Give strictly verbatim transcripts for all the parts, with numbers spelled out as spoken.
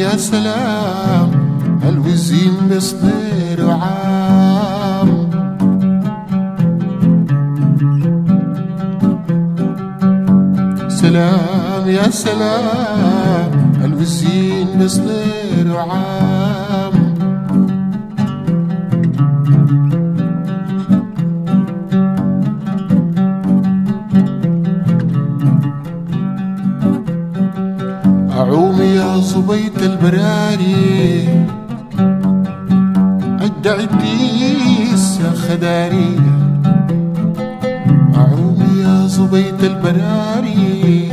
يا سلام الوزين بيصدر عام. سلام يا سلام الوزين بيصدر عام. أعوم يا صبيت البراري أدعي الديس يا خداري. أعوم يا صبيت البراري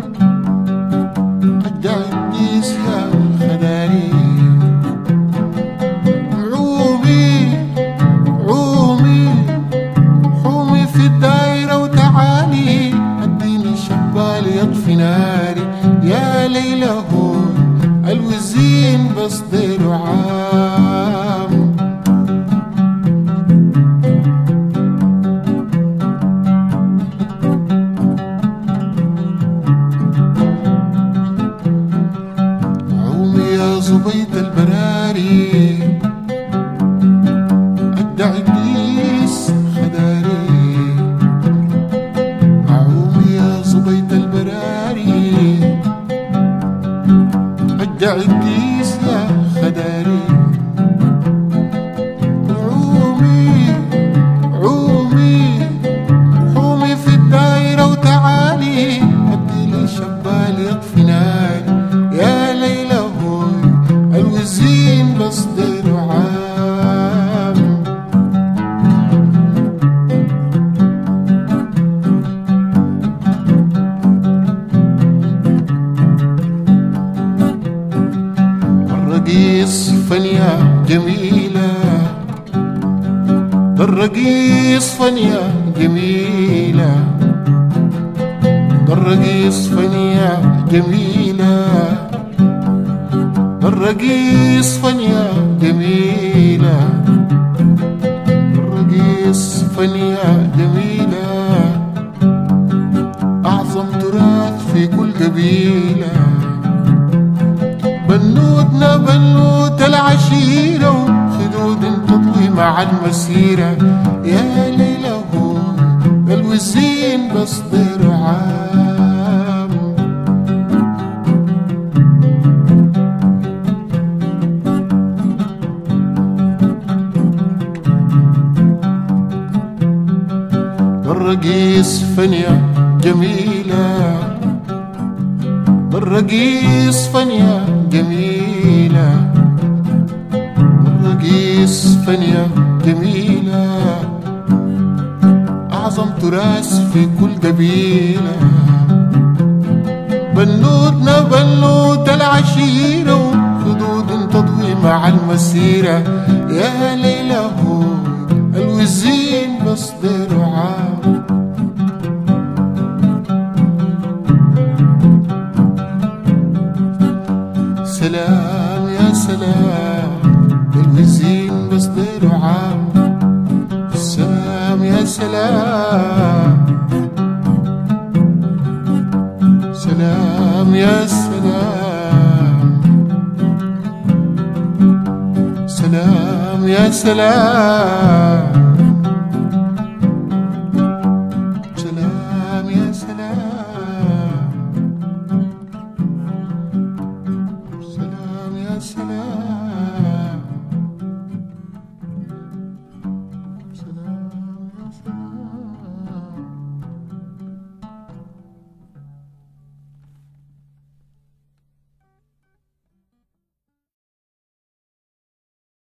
أدعي الديس يا خداري. عومي عومي حومي في الدايرة وتعالي اديني شبال يطفي ناري. يا ليلى هو الوزين بصدر عام. عومي يا زبيد البراري أدعي إبليس خداري. عومي يا زبيد البراري أدعي إبليس يا خداري. عومي عومي حومي في الدايرة وتعالي أديلي شبال يطفي ناري. يا ليلى هوي الوزين بصدر عام. الرقيص فنيا جميلة الرقيص فنيا جميلة الرقيص فنيا جميلة الرقيص فنيا جميلة الرقيص فنيا جميلة. أعظم تراث في كل قبيلة. بنودنا بنود العشيرة وخدود تطوي مع المسيرة. يا ليلى هو الوزين بصدر عام. الرقيص فنيا جميلة الرقيص فنيا جميلة الرقيص فنيا جميلة. أعظم تراث في كل قبيلة. بنودنا بنود العشيرة وخدود تضوي مع المسيرة. يا ليلى هو الوزين بصدر عام. سلام يا سلام الوزين بصدر عام. سلام يا سلام سلام يا سلام سلام يا سلام